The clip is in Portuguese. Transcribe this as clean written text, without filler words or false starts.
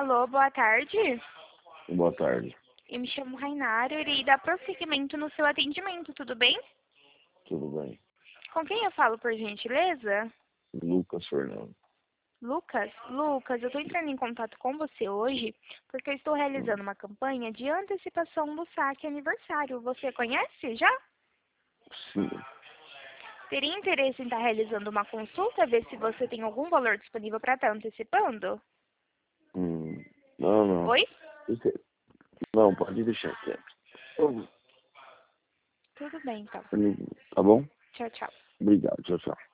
Alô, boa tarde. Boa tarde. Eu me chamo Rainara, eu irei dar prosseguimento no seu atendimento, tudo bem? Tudo bem? Com quem eu falo, por gentileza? Lucas Fernando. Lucas? Lucas, eu estou entrando em contato com você hoje porque eu estou realizando uma campanha de antecipação do saque aniversário. Você conhece já? Sim. Teria interesse em estar realizando uma consulta, ver se você tem algum valor disponível para estar antecipando? Não, não. Oi? Não, pode deixar quieto. Tudo bem, então. Tá bom? Tchau, tchau. Obrigado. Tchau, tchau.